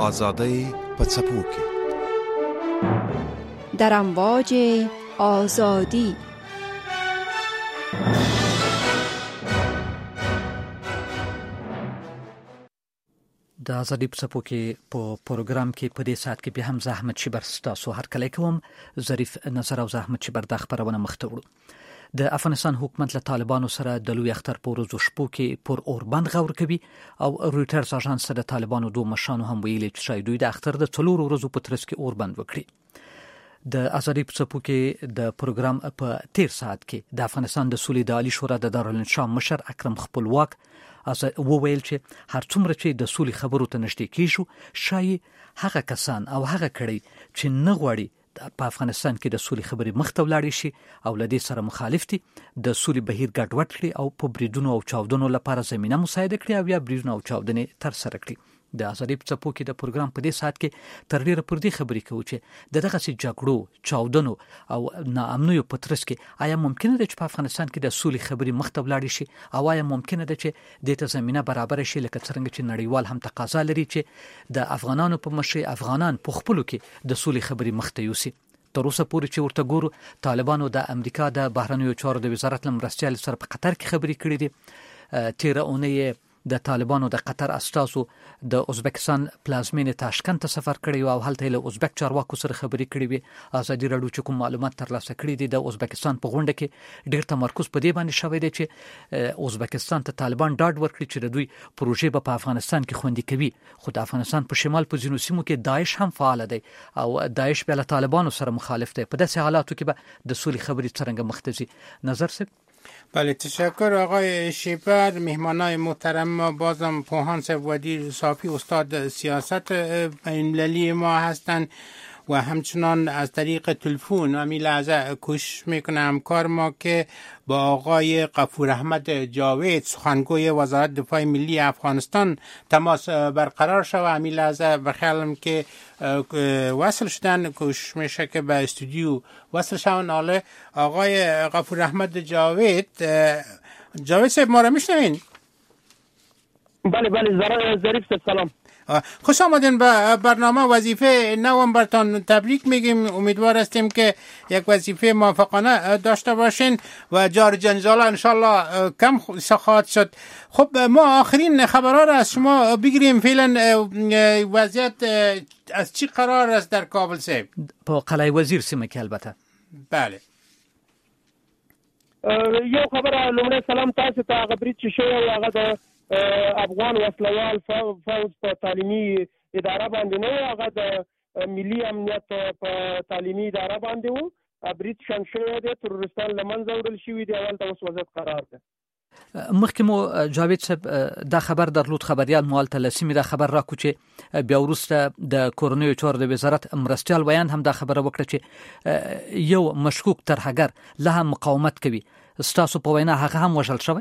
آزادی په څپو کې در امواج آزادی. د ازادي په څپو کې په پروګرام کې په دې ساعت کې به هم زحمت شبر ستاسو هر کله کوم ظریف نظر او زحمت شبر د خبرونه مخته وړو. د افغانستان حکومت له طالبانو سره د لوی اختر په ورځو شپو کې پر اوربند غور کوي او رويټرز اژانس د طالبانو دوه مشرانو هم ویلي چې شاید دوی د اختر د 4 ورځو په ترڅ کې اوربند وکړي. د ازادي په څپو کې د پروګرام په 13 ساعت کې د افغانستان د سولې د عالی شورا د دارالانشا مشر اکرم خپلواک وویل چې هر څومره چې د سولې خبرو ته نږدې کیږو شای هغه کسان او هغه کړي چې نه غواړي په افغانستان کې د سولې خبرې مخته ولاړې شي او لدې سره مخالف دي د سولې بهیر ګډوډ کړي او په بریدونو او چاودنو لپاره زمينه مساعده کړي او یا بریدونو او چاودنې تر سره کړي. د ازادي په څپو کې د پروګرام په دې ساعت کې تر ډیره پر دې خبرې کوو چې دغه سي جګړو چاودنو او ناامنیو په ترڅ کې آیا ممکنه ده چې په افغانستان کې د سولې خبرې مخته ولاړې شي او آیا ممکنه ده چې د ته زمينه برابر شي لکه څنګه چې نړیوال هم تقاضا لري چې د افغانانو په مشي افغانان په خپلو کې د سولې خبرې مخته یوسي. تر اوسه پورې چې ورته ګورو طالبانو د امریکا د بهرنیو چارو د وزارت لمرستیال سره په قطر کې خبرې کړې دي. 13 اونۍ د طالبانو د قطر استازو د ازبکستان پلازمینې تاشکند ته سفر کړی او هلته له ازبک چارواکو سره خبرې کړې وي. ازادي راډیو چې کوم معلومات ترلاسه کړي دي د ازبکستان په غونډه کې ډېر تمرکز په دې باندې شوی دی چې ازبکستان ته طالبان ډاډ ورکړي چې د دوی پروژې په افغانستان کې خوندي کوي. خو د افغانستان په شمال په ځینو سیمو کې داعش هم فعال دی او داعش بیا له طالبانو سره مخالف دی. په داسې حالاتو کې به د سولې خبرې څرنګه مختزي نظر سب. بله تشکر آقای شیپر. مهمانای محترم ما بازم پوهان ودیر صافی استاد سیاست بین‌المللی ما هستند و همچنان از طریق تلفن و لحظه کوشش میکنم کار ما که با آقای غفور احمد جاوید سخنگوی وزارت دفاع ملی افغانستان تماس برقرار شود. همین لحظه بخیالم که وصل شدن کوشش میشه که به استودیو وصل شون. حالا آقای غفور احمد جاوید صاحب ما را میشنوین؟ بله ظریف صاحب سلام. خوش آمدین به برنامه وظیفه نوامبرتان تبریک میگیم. امیدوار هستیم که یک وظیفه موفقانه داشته باشین و جار جنجال انشالله کم خواهد شد. خب ما آخرین خبرها را از شما بگیریم. فعلا وضعیت از چی قرار است در کابل صاحب؟ په قلعه وزیر سیمه کې البته. بله یو خبره لومړی سلام تاسو ته. هغه برید چې شوی او هغه د افغان وسلوال فوج په تعلیمي اداره باندې نه، هغه د ملي امنیت په تعلیمي اداره باندې وو. برید شن شوی دی، تروریستان له منځه وړل شوي دي. اول ته اوس وضعیت قرار ده. مخکې مو جاوید صاحب دا خبر درلود، خبريال موال تلسمی دا خبر را کو چې بیا وروسته د کورونیو چارو د وزارت مرستيال بیان هم دا خبره وکړه چې یو مشکوک ترهګر له هم مقاومت کوي. ستاسو په وینا هغه هم وژل شوی؟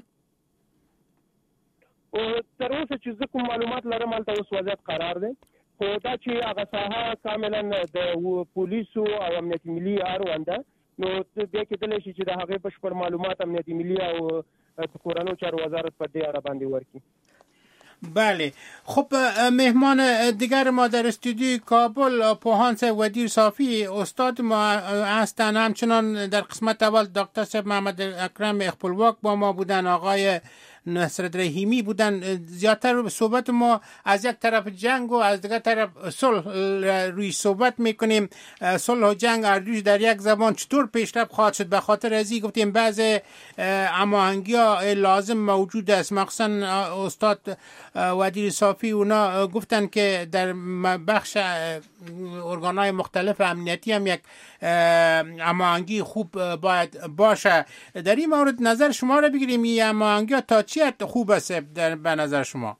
تر اوسه چې زه کوم معلومات لرم هلته اوس وضعیت قرار دی، خو دا چې هغه ساحه کاملا د پولیسو او امنیت ملي اړونده، نو بیا کېدلی شي چې د هغې بشپړ معلومات امنیت ملي او کورنیو چارو وزارت په دې اړه باندې ورکړي. بله. خب مهمان دیگر ما در استودیوی کابل پوهان صاحب ودیر صافی استاد ما هستند. همچنان در قسمت اول دکتر صاحب محمد اکرم خپلواک با ما بودن، آقای نصرت رحیمی بودن. زیادتر صحبت ما از یک طرف جنگ و از دیگر طرف صلح روی صحبت میکنیم. صلح و جنگ اردوش در یک زمان چطور پیشرفت خواهد شد؟ به خاطر ازی گفتیم بعض هماهنگی ها لازم موجود است. مخصوصا استاد ودیر صافی اونا گفتن که در بخش ارگانهای مختلف امنیتی هم یک هماهنگی خوب باید باشه. در این مورد نظر شما را بگیریم. این هماهنگی تا چی خوب است به نظر شما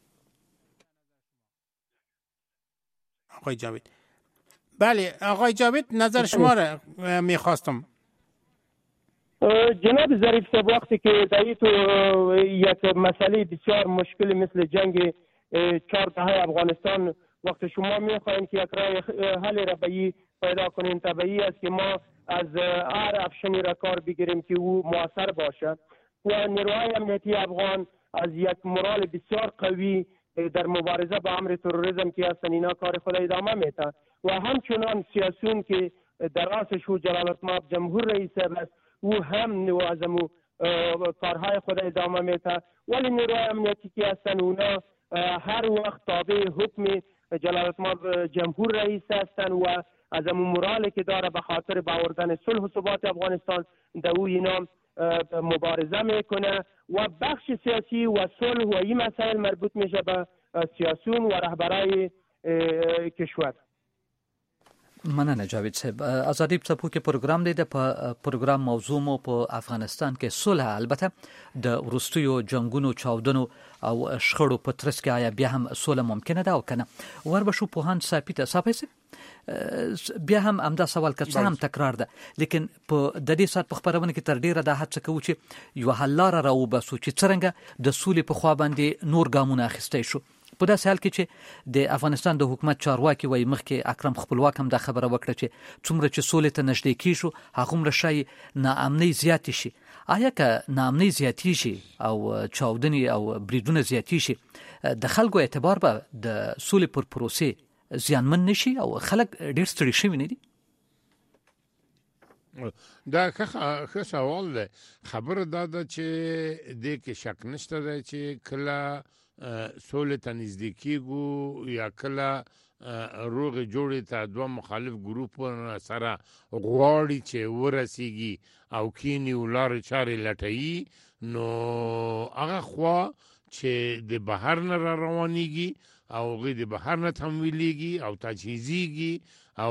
آقای جاوید؟ بله آقای جاوید نظر شما را میخواستم. جناب ظریف صاحب، وقتی که در تو یک مسئله بسیار مشکل مثل جنگ 4 دهه افغانستان، وقتی شما میخواین که یک راه حل ربایی پیدا کنین، طبیعی است که ما از هر افشنی را کار بگیریم که او موثر باشه و نیروهای امنیتی افغان از یک مورال بسیار قوی در مبارزه با امر تروریسم که هستن اینا کار خود ادامه میده و همچنان سیاسیون که در راسش او جلالت مآب جمهور رئیس است او هم نوازمو کارهای خود ادامه میده ولی نیروهای امنیتی که هستن اونا هر وقت تابع حکم جلالت مآب جمهور رئیس هستن و از امون مورالی که داره به خاطر باوردن صلح و ثبات افغانستان در او اینا مبارزه میکنه و بخش سیاسی و صلح و این مسائل مربوط میشه به سیاسیون و رهبرای کشور. مننه جاوید صاحب. ازادي څپوکي پروګرام دی د پروګرام موضوع مو په افغانستان کې صلح البته د وروستیو جنگونو چاودنو او شخړو په ترڅ کې آیا بیا هم صلح ممکنه ده او کنه وربشو پوهان صاحب بیا هم امدا سوال کړه هم تکرار ده لیکن په د دې سات په خبرونه کې تر ډیره د هڅه کوي چې یو حل لار راو بسو چې څنګه د صلح په خوا باندې نور ګامونه اخیستای شو په داسې حال کې چې د افغانستان د حکومت چارواکي وایي مخکې اکرم خپلواک هم دا خبره وکړه چې څومره چې صلح ته نږدې کیږو هغومره شي ناامنۍ زیات شي. آیا که ناامنۍ زیات شي او چاودنې او بریدونه زیات شي د خلکو اعتبار به د صلح پر پروسې زیانمن نشي او خلک ډېر ستړي شوي نه دي؟ دا ښه سوال دی. خبره دا ده چې دې کې شک نشته دی چې کله صلح ته نږدې کېږو یا کله روغې جوړې ته دوه مخالف ګروپونه سره غواړي چې ورسیږي او کینی او لارې چارې لټوي نو هغه خوا چې د بهر نه را روانېږي او هغوی د بهر نه تمویلېږي او تجهیزېږي او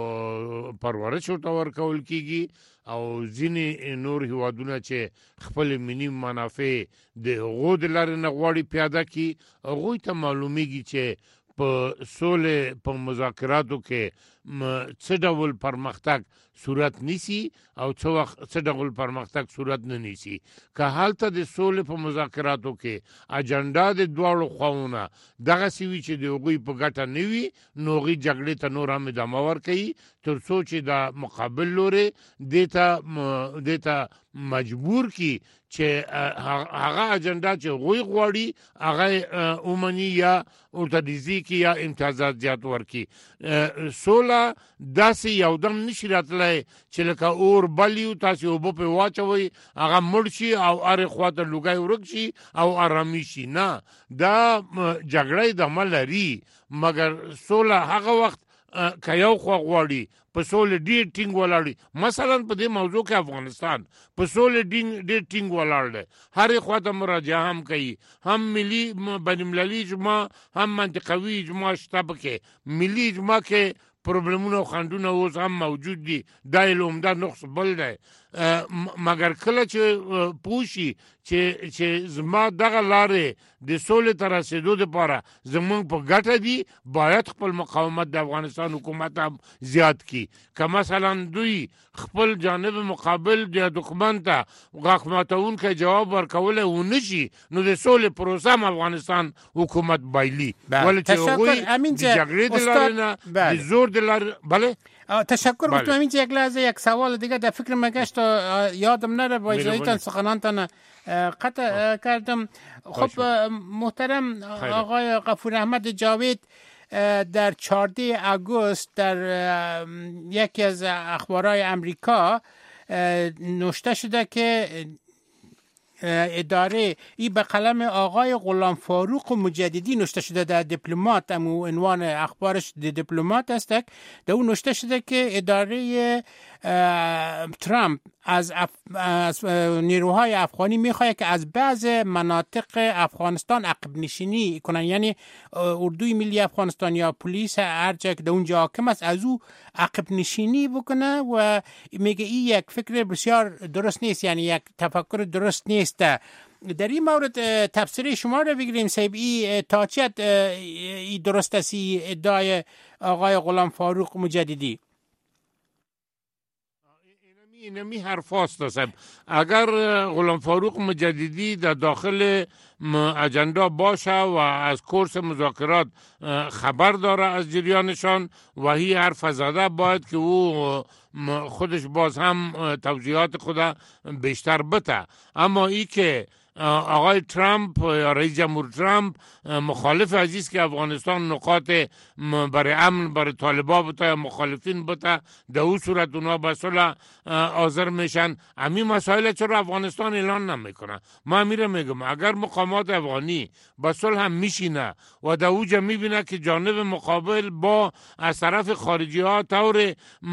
پرورش ورته ورکول کېږي او ځینې نور هیوادونه چې خپل ملي منافع د هغو د لارې نه غواړي پیاده کړي هغوی ته معلومیږي چې په صلح په مذاکراتو کې څه ډول پرمختګ صورت نیسي او څه ډول پرمختګ صورت نه نیسي. که هلته د صلح په مذاکراتو کې اجنډا د دواړو خواونه دغسې وي چې د هغوی په ګټه نه وي نو هغوی جګړې ته نور هم ادامه ورکوي تر څو چې د مقابل لوري دې ته مجبور کی چې هغه اجنډا چې هغوی غواړي هغه اومني یا ورته ډیزي کی یا امتیازات زیات ورکي. صلح داسې یودم نشي راتلی چې لکه اور بلیو تاسې اوبه پې واچوئ هغه مړ شي او هرې خواته لوګی ورک شي او ارامي شي. نه دا جګړه ادامه لري مګر صلح هغه وخت که یو خوا غواړي په صلح ډېر ټینګ ولاړ دی. مثلا په دې موضوع کې افغانستان په صلح ډېر ټینګ ولاړ دی. هرې خواته مراجعه هم کوي هم ملي بین المللي اجماع هم منطقوي اجماع شته پکې. ملي اجماع کې پروبلمونه او خنډونه اوس هم موجود دي دا یې عمده نقص بل دی مګر کله چې پوه شي چې زما دغه لارې د صلح ته رسېدو دپاره زموږ په ګټه دي باید خپل مقاومت د افغانستان حکومت هم زیات کړي. که مثلا دوی خپل جانب مقابل د دښمن ته غاښ ماتونکی جواب ورکولی ونه شي نو د صلح پروسه هم افغانستان حکومت بایلي ولې چې هغوی د جګړې د لارې نه د زور د لارې بله. تشکر گفتم همین یک لحظه یک سوال دیگه در فکر مگشت یادم نره با اجازهتان سخنانتان قطع کردم. خب محترم آقای غفور احمد جاوید در 14 آگوست در یکی از اخبارهای امریکا نوشته شده که اداره ای به قلم آقای غلام فاروق مجددی نوشته شده در دیپلمات امو عنوان اخبارش دیپلمات است در اون نوشته شده که اداره ترامپ از نیروهای افغانی میخواد که از بعض مناطق افغانستان عقب نشینی کنن یعنی اردوی ملی افغانستان یا پلیس هر جا که در اونجا حاکم است از او عقب نشینی بکنه و میگه این یک فکر بسیار درست نیست یعنی یک تفکر درست نیست. در این مورد تفسیر شما رو بگیریم صاحب ای تا چه درست است ادعای آقای غلام فاروق مجددی؟ اینمی حرف هست. اگر غلام فاروق مجددی در داخل اجندا باشه و از کورس مذاکرات خبر داره از جریانشان و هی حرف زده باید که او خودش باز هم توضیحات خود بیشتر بده. اما ای که آقای ترامپ یا رئیس جمهور ترامپ مخالف عزیز که افغانستان نقاط برای امن برای طالبا بوده یا مخالفین بوده، در اون صورت اونا به صلح حاضر میشن. همین مسائل چرا افغانستان اعلان نمیکنه؟ ما میره میگم اگر مقامات افغانی به صلح هم میشینه و در اوجا میبینه که جانب مقابل با از طرف خارجی ها طور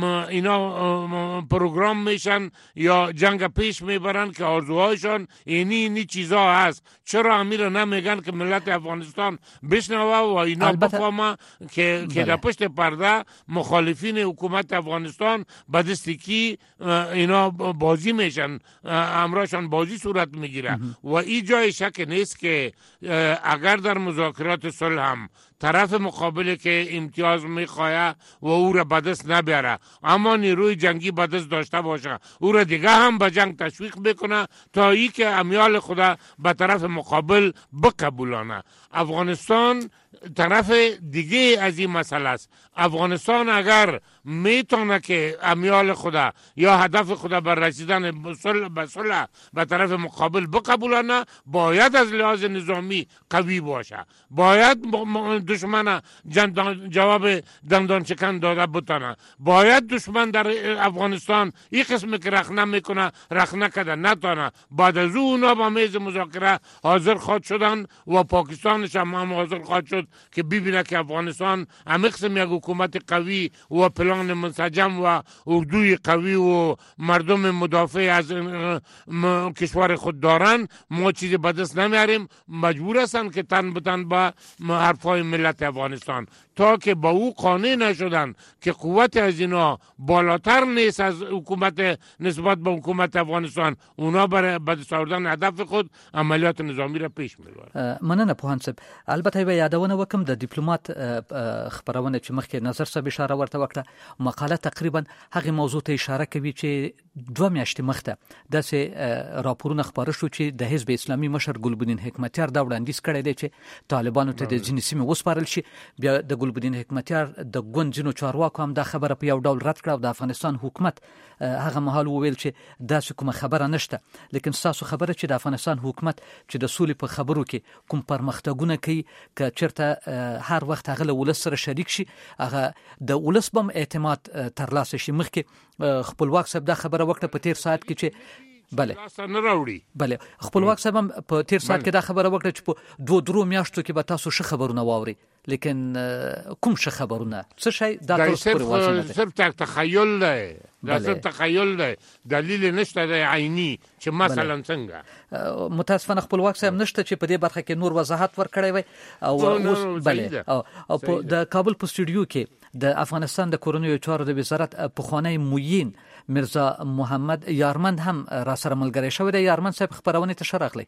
اینا پروگرام میشن یا جنگ پیش میبرن که آرزوهایشان اینی چیزا هست، چرا امیر نمیگن که ملت افغانستان بشنوه و اینا بفهمه که در پشت پرده مخالفین حکومت افغانستان به دستگی اینا بازی میشن، امراشان بازی صورت میگیره. و این جای شک نیست که اگر در مذاکرات صلح هم طرف مقابل که امتیاز میخواه و او را به دست نبره اما نیروی جنگی به دست داشته باشه، او را دیگه هم به جنگ تشویق بکنه تا ای که امیال خدا به طرف مقابل بقبولانه. افغانستان طرف دیگه از این مسئله است. افغانستان اگر میتونه که امیال خدا یا هدف خدا بر رسیدن به صلح به طرف مقابل بقبولانه، باید از لحاظ نظامی قوی باشه، باید دشمن جواب دندان چکن داده بتانه، باید دشمن در افغانستان این قسم که رخنه میکنه رخنه کده نتانه. بعد از اونا با میز مذاکره حاضر خواهد شدن و پاکستانش هم حاضر خواهد شد که ببینه که افغانستان هم قسم یک حکومت قوی و پلان منسجم و اردوی قوی و مردم مدافع از کشور خود دارن. ما چیزی به دست نمیاریم، مجبور هستن که تن بتن با حرفای ملت افغانستان تا که با او قانع نشدن که قوت از اینا بالاتر نیست از حکومت نسبت به حکومت افغانستان، اونا برای به دست آوردن هدف خود عملیات نظامی را پیش میبرن. مننه پوهان صاحب. البته به یادونه وکم د دیپلومات خبرونه چې مخکې نظر صاحب اشاره ورته وکړه، مقاله تقریبا هغه موضوع ته اشاره کوي چې 2 میاشتې مخته داسې راپورونه خبره شو چې د حزب اسلامي مشر ګلبدین حکمتیار دا وړاندیز کړی دی چې طالبانو ته د ځینې سیمې وسپارل شي. بیا د ګلبدین حکمتیار د ګوند ځینو چارواکو هم دا خبره په یو ډول رد کړه او د افغانستان حکومت هغه مهال وویل چې داسې کومه خبره نشته. لیکن تاسو خبره چې د افغانستان حکومت چې د سولې په خبرو کې کوم پرمختګونه کوي که چرته هر وخت هغه له ولس سره شریک شي، هغه د ولس بم اعتماد ترلاسه شي. مخکې خپلواک صاحب دا خبره وکړه په تیر ساعت کې چې بله خپلواک صاحب هم په تیر ساعت کې دا خبره وکړه چې په 2 میاشتو کې به تاسو ښه خبرونه واوري. لیکن کوم ښه خبرونه څه شي دا صرف تخیل دی، دا صرف تخیل دی، دلیل نشته دی عینی چې مثلا څنګه. متاسفانه خپلواک صاحب نشته چې په دې برخه کې نور وضاحت ورکړی وي. او بله او په د کابل په سټوډیو کې د افغانستان د کورنیو چارو د وزارت پخوانی موین مرزا محمد یارمند هم را سره ملګری شوی دی. یارمند صاحب خبرونه ته شرخلی.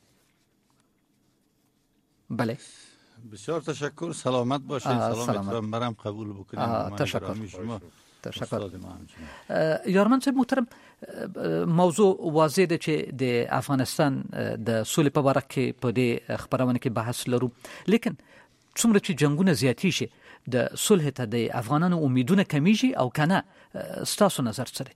بله بسیار تشکر، سلامت باشید. سلام برام قبول بکنید. تشکر. یارمند صاحب محترم، موضوع واضح ده چې د افغانستان د سولې په اړه کې په دې خبرونه کې بحث لرو، لیکن څومره چې جنگونه زیاتی شي د صلح ته د افغانانو امیدونه کمیږي او کنه، ستاسو نظر څه دی؟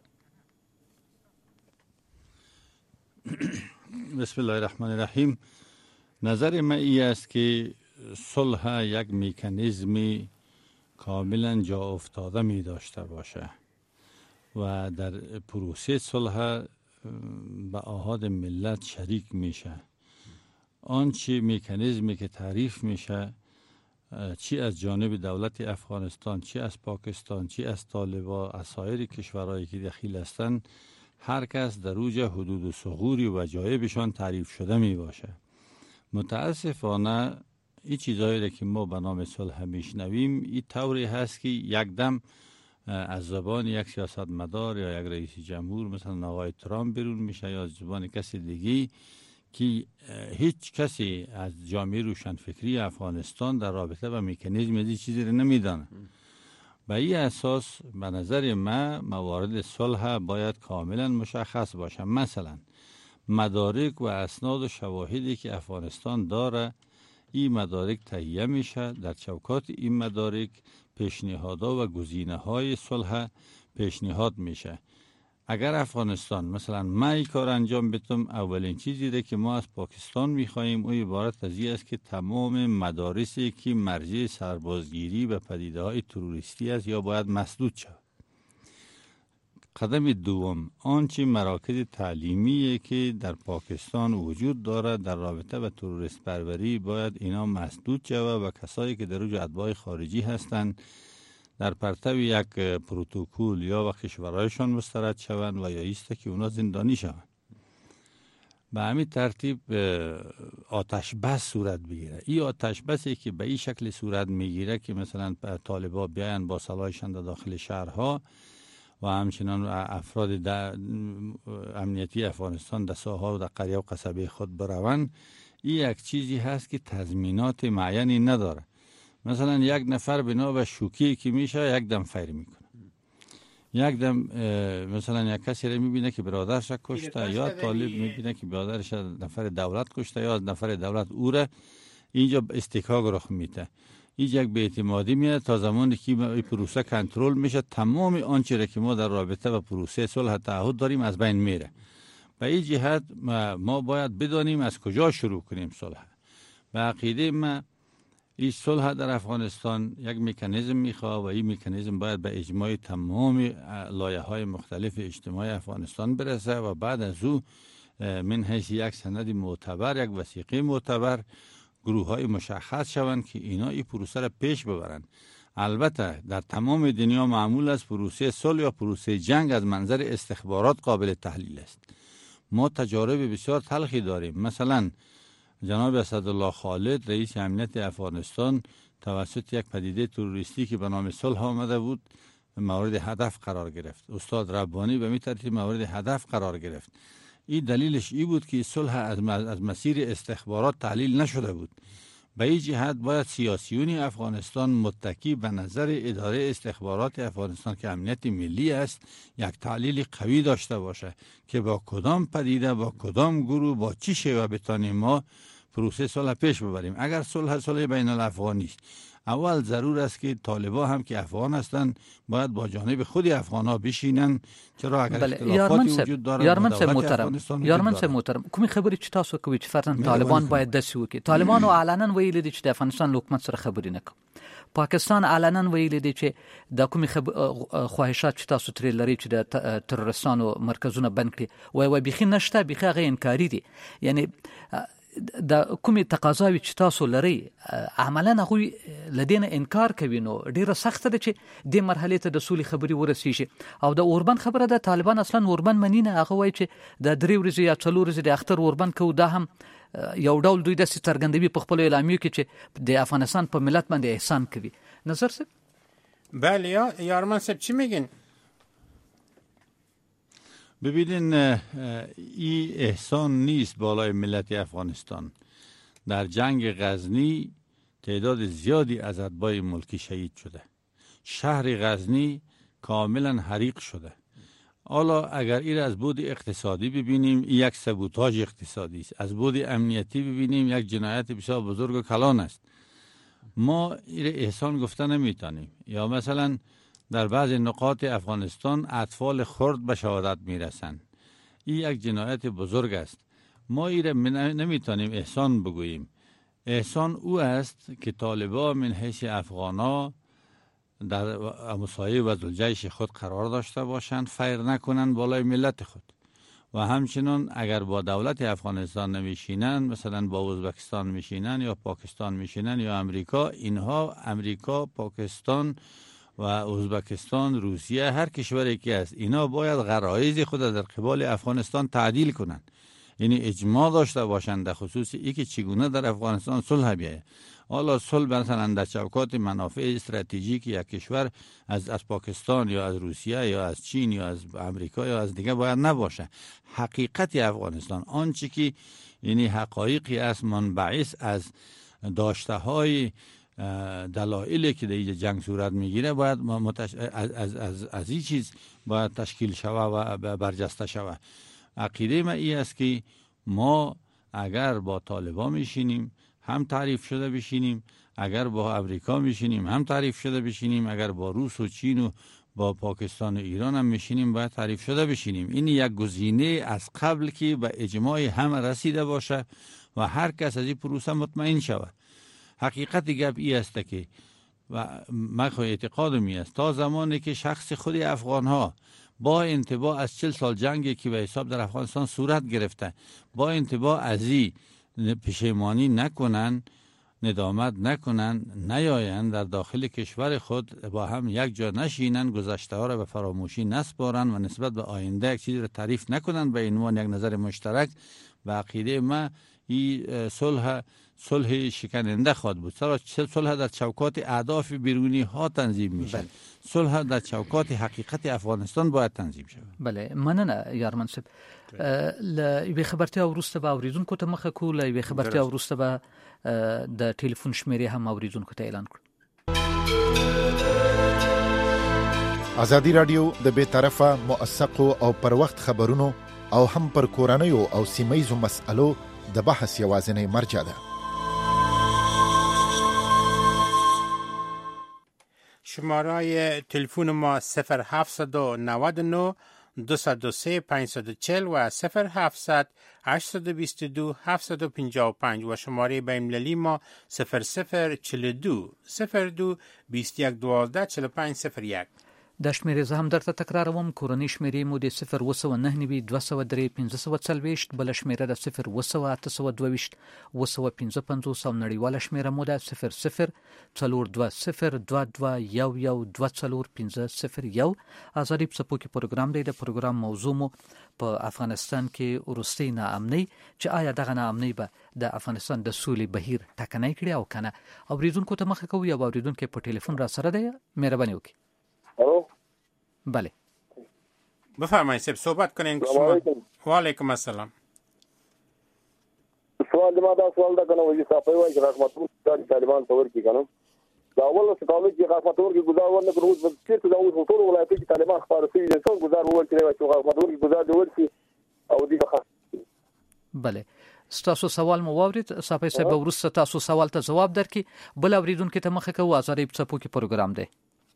بسم الله الرحمن الرحیم. نظر من این است که صلح یک مکانیزمی کاملا جا افتاده می داشته باشه و در پروسه صلح به احاد ملت شریک میشه. آنچه مکانیزمی که تعریف میشه چی از جانب دولت افغانستان، چی از پاکستان، چی از طالبان، از سایر کشورهایی که دخیل هستند، هر کس در اوج حدود و ثغور و وجایبشان تعریف شده می باشه. متاسفانه این چیزایی که ما به نام صلح میشنویم این طوری هست که یک دم از زبان یک سیاستمدار یا یک رئیس جمهور مثلا آقای ترامپ بیرون میشه یا از زبان کسی دیگی که هیچ کسی از جامعه روشنفکری افغانستان در رابطه با مکانیزم این چیزی رو نمیدانه. به این اساس به نظر من موارد صلح باید کاملا مشخص باشه. مثلا مدارک و اسناد و شواهدی که افغانستان داره، این مدارک تهیه میشه، در چوکات این مدارک پیشنهادها و گزینه‌های صلح پیشنهاد میشه. اگر افغانستان مثلا ما این کار انجام بدم، اولین چیزی ده که ما از پاکستان میخواییم او عبارت از این است که تمام مدارسی که مرجع سربازگیری و پدیده های تروریستی است یا باید مسدود شود. قدم دوم، آنچه مراکز تعلیمی که در پاکستان وجود دارد در رابطه با تروریست پروری باید اینا مسدود شود و کسایی که در اوج اتباع خارجی هستند در پرتو یک پروتکل یا و کشورهایشان مسترد شوند و یا ایسته که اونا زندانی شوند. به همین ترتیب آتش بس صورت بگیره. این آتش بسی که به این شکل صورت میگیره که مثلا طالبا بیاین با سلاحشان داخل شهرها و همچنان افراد امنیتی افغانستان در ساحه و در قریه و قصبه خود بروند، این یک چیزی هست که تضمینات معینی نداره. مثلا یک نفر بنا به شوکی که میشه یک دم فیر میکنه، یک دم مثلا یک کسی رو میبینه که برادرش کشته یا طالب میبینه که برادرش نفر دولت کشته یا نفر دولت او را اینجا استکاک رخ میده. اینجا یک بی‌اعتمادی میاد تا زمانی که این پروسه کنترل میشه تمام آنچه را که ما در رابطه با پروسه صلح تعهد داریم از بین میره. به این جهت ما باید بدانیم از کجا شروع کنیم صلح. به عقیده ما این صلح در افغانستان یک مکانیزم میخواد و این مکانیزم باید به اجماع تمام لایه‌های مختلف اجتماعی افغانستان برسه و بعد از او من حیث یک سند معتبر، یک وثیقه معتبر، گروه‌های مشخص شوند که اینا این پروسه را پیش ببرند. البته در تمام دنیا معمول است پروسه صلح یا پروسه جنگ از منظر استخبارات قابل تحلیل است. ما تجارب بسیار تلخی داریم. مثلا جناب اسدالله خالد رئیس امنیت افغانستان توسط یک پدیده تروریستی که به نام صلح آمده بود مورد هدف قرار گرفت. استاد ربانی به همین ترتیب مورد هدف قرار گرفت. این دلیلش ای بود که صلح از مسیر استخبارات تحلیل نشده بود. به این جهت باید سیاسیون افغانستان متکی به نظر اداره استخبارات افغانستان که امنیت ملی است یک تحلیل قوی داشته باشه که با کدام پدیده، با کدام گروه، با چی شیوه بتانیم ما پروسه صلح پیش ببریم. اگر صلح بین الافغانی است، اول ضرور است که طالبا هم که افغان هستند باید با جانب خود افغانا بشینن. چرا اگر اختلافاتی وجود داره یارمن صاحب محترم کومې خبرې چې تاسو کوي چې فرضاً طالبان باید داسې وکړي. طالبان علنا ویلي دي چې د افغانستان حکومت سره خبرې نه کوي. پاکستان علنا ویلي دي چې د کومې خواهشات چې تاسو ترې لري چې د ترورستانو مرکزونه بند کړي وای بيخي نشته، بيخي هغه انکاري دي. یعنی د کومې تقاضاوي چې تاسو لري عملاً هغوی لدین انکار کوي. نو ډیره سخته ده چې د مرحله ته د سولې خبري ورسیږي. او د اوربن خبره ده طالبان اصلا اوربن منینه، هغه وایي چې د 3 ورځې یا 4 ورځې د اختر اوربن کو دا هم یو ډول دوی د سترګندوي په خپل اعلامیو کې چې د افغانستان په ملت باندې احسان کوي. نظر صاحب؟ بله یارمن صاحب چی میگین؟ ببینین این احسان نیست بالای ملت افغانستان. در جنگ غزنی تعداد زیادی از اتباع ملکی شهید شده. شهر غزنی کاملا حریق شده. حالا اگر این از بود اقتصادی ببینیم یک سبوتاژ اقتصادی است، از بود امنیتی ببینیم یک جنایت بسیار بزرگ و کلان است. ما این احسان گفته نمیتونیم. یا مثلا در بعض نقاط افغانستان اطفال خرد به شهادت میرسند. این یک جنایت بزرگ است. ما این نمیتونیم احسان بگوییم. احسان او است که طالبان من حیث افغانا در مسایه و ذوالجیش خود قرار داشته باشند، فیر نکنند بالای ملت خود. و همچنین اگر با دولت افغانستان نمیشینند، مثلا با ازبکستان میشینند یا پاکستان میشینند یا امریکا، اینها امریکا، پاکستان و ازبکستان، روسیه، هر کشوری که است، اینا باید غرایز خود در قبال افغانستان تعدیل کنند. یعنی اجماع داشته باشند در خصوص ای که چگونه در افغانستان صلح بیاید. حالا صلح مثلا در چوکات منافع استراتژیک یک کشور از پاکستان یا از روسیه یا از چین یا از امریکا یا از دیگه باید نباشه. حقیقت افغانستان آنچه که یعنی حقایقی است منبعث از داشته های دلایلی که در این جنگ صورت میگیره باید از این چیز باید تشکیل شوه و برجسته شوه. عقیده ما این است که ما اگر با طالبان میشینیم هم تعریف شده بشینیم، اگر با امریکا میشینیم هم تعریف شده بشینیم، اگر با روس و چین و با پاکستان و ایران هم میشینیم باید تعریف شده بشینیم. این یک گزینه از قبل که به اجماع همه رسیده باشه و هر کس از این پروسه مطمئن شود. حقیقت گپ این است که و من اعتقادم این است تا زمانی که شخص خود افغان ها با انتباه از 40 سال جنگی که به حساب در افغانستان صورت گرفته با انتباه از این پشیمانی نکنن، ندامت نکنن، نیاین در داخل کشور خود با هم یک جا نشینن، گذشته ها را به فراموشی نسپارن و نسبت به آینده یک چیزی را تعریف نکنن به عنوان یک نظر مشترک. و عقیده ما این صلح شکننده خواهد بود. صلح در چوکات اهداف بیرونی ها تنظیم میشه. صلح در چوکات حقیقت افغانستان باید تنظیم شود. بله، مننه یارمن صاحب. ل خبرتیا وروسته به اوریدونکو ته مخه کو، ل خبرتیا وروسته به د ټلیفون شمیرې هم اوریدونکو ته اعلان کړ. ازادي رادیو د بے طرفه موثقو او پر وخت خبرونو او هم پر کورنیو او سیمایزو مسألو د بحث یوازینی مرجع ده. شماره تلفن ما 0799 203 540 و 0700 822 755 و شماره بین‌المللی ما 0042 02 21 12 45 01. د شمیرې زه هم درته تکراروم. کورنۍ شمیرې مو د 029 203 540 بل شمیره د 02822 255 او نړیواله شمیره مو د 004222112501. ازادي پسپوکي پروګرام دی. د پروګرام موضوع مو په افغانستان کې وروستي ناامنۍ چې آیا دغه ناامنۍ به د افغانستان د سولې بهیر ټکنۍ کړي او کنه. اوریدونکو ته مخه کوي او اوریدونکو په ټلیفون را سره دی. مهرباني وکړئ. بله بفرمایید سب صحبت کنین. و علیکم السلام. سوال ما دا سوال دا کنه وایي صاحب وایي چې رحمتون طالبان تور کی کنه دا اول څه کالو چې رحمتون کی گزار ورنه کړو چې دا اوس ټول ولایت کې طالبان خبره کوي چې گزار ول چې رحمتون کی گزار دی ورسي او دی ښه. بله ستاسو سوال مو واورید. صاحب صاحب ورسته تاسو سوال ته جواب درکې. بل اوریدونکو ته مخه کوو. ازادي پسپوکي پروګرام دی.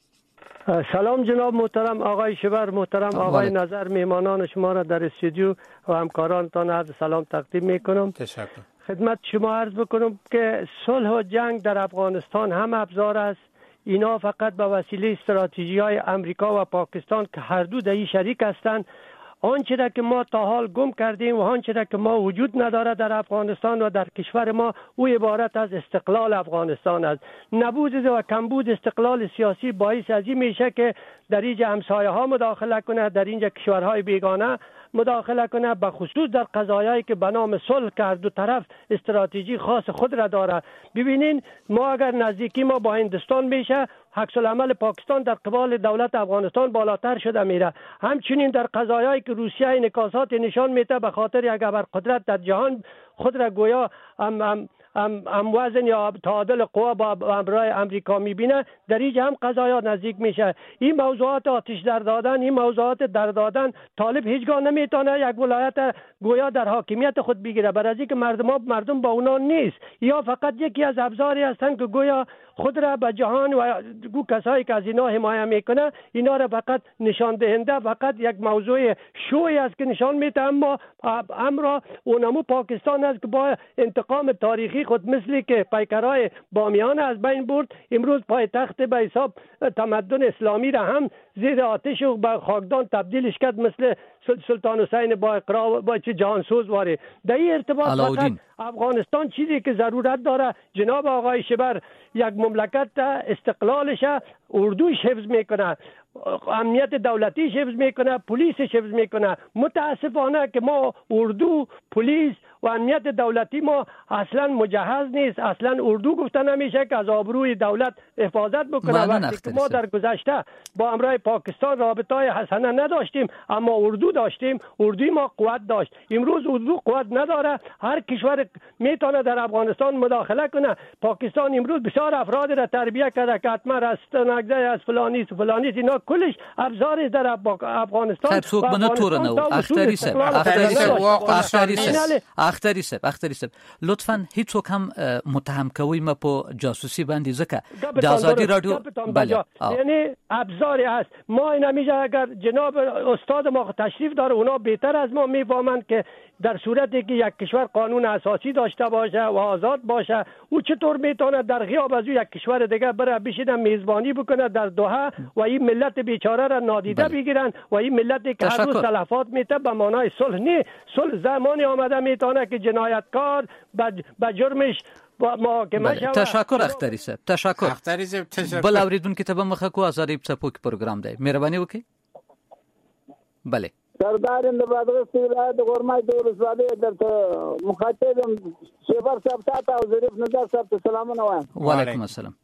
سلام جناب محترم آقای شبر، محترم آقای نظر، مهمانان شما را در استودیو و همکارانتان عرض سلام تقدیم میکنم. تشکر. خدمت شما عرض بکنم که صلح و جنگ در افغانستان هم ابزار است. اینا فقط به وسیله استراتژی‌های امریکا و پاکستان که هر دو در این شریک هستند. آنچه را که ما تا حال گم کردیم و آنچه را که ما وجود ندارد در افغانستان و در کشور ما او عبارت از استقلال افغانستان است. نبود و کمبود استقلال سیاسی باعث از این میشه که در اینجا همسایه ها مداخله کنه، در اینجا کشورهای بیگانه مداخله کنه، به خصوص در قضایایی که به نام صلح که دو طرف استراتژی خاص خود را داره. ببینین ما اگر نزدیکی ما با هندوستان میشه، عکس العمل پاکستان در قبال دولت افغانستان بالاتر شده میره. همچنین در قضایایی که روسیه انعکاسات نشان میده به خاطر یک ابرقدرت در جهان خود را گویا وزن یا تعادل قوا با امرای امریکا میبینه، در اینجا هم قضایا نزدیک میشه. این موضوعات آتش در دادن، این موضوعات در دادن طالب هیچگاه نمیتونه یک ولایت گویا در حاکمیت خود بگیره، برای اینکه مردم با اونا نیست، یا فقط یکی از ابزاری هستند که گویا خود را به جهان و کسایی که از اینا حمایت میکنه اینا را فقط نشان دهنده، فقط یک موضوع شوی است که نشان میده. اما امر اونمو پاکستان است که با انتقام تاریخی خود مثلی که پیکرهای بامیان از بین برد، امروز پایتخت به حساب تمدن اسلامی را هم زیر آتش و به خاکدان تبدیلش کرد، مثل سلطان حسین با اقرا با جهانسوز واره. در این ارتباط فقط افغانستان چیزی که ضرورت داره جناب آقای شبر، یک مملکت استقلالش اردوش حفظ میکنه، امنیت دولتی حفظ میکنه، پلیس حفظ میکنه. متاسفانه که ما اردو، پلیس و امنیت دولتی ما اصلا مجهز نیست. اصلا اردو گفته نمیشه که از آبروی دولت حفاظت بکنه. وقتی که ما در گذشته با امرای پاکستان رابطه‌های حسنه نداشتیم اما اردو داشتیم، اردوی ما قوت داشت. امروز اردو قوت نداره، هر کشور میتونه در افغانستان مداخله کنه. پاکستان امروز بسیار افراد را تربیت کرده که حتما رستنگزه از فلانی اینا کلش ابزار در افغانستان. څوک بنه تور نه اختری سه اختری صاحب لطفا هیڅوک هم متهم کوي ما په جاسوسی باندې ځکه د آزادی رادیو بله یعنی ابزاری است. ما این همیشه اگر جناب استاد ما تشریف داره اونا بهتر از ما میفهمند که در صورتی که یک کشور قانون اساسی داشته باشه و آزاد باشه او چطور میتونه در غیاب از یک کشور دیگه بره بشینه میزبانی بکنه در دوحه و این ملت بیچاره را نادیده بگیرن و این ملتی که هر روز تلفات میته به معنای صلح نه. صلح زمانی آمده میتونه که جنایتکار به جرمش محاکمه شود. تشکر اختری صاحب تشکر. بل اوریدونکو ته به مخه کو آزادی څپوک پروګرام دی مهرباني وکړئ. بله سردار اندبادغست ولایت غورمای د ولسوالۍ درته مخاطب شیبر صاحب ته او ظریف نظر صاحب ته سلامونه وایم. وعلیکم السلام.